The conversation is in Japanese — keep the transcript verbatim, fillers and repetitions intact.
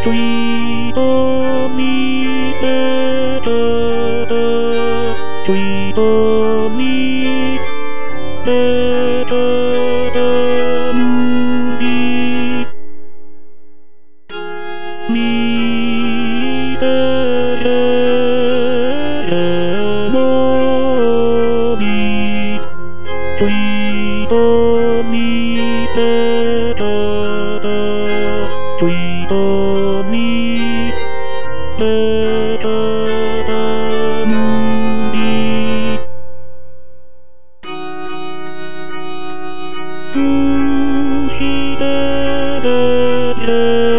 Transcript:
tweetを見せてtweetを見せて見せてもみtweetを見せてtweetを見せてみそして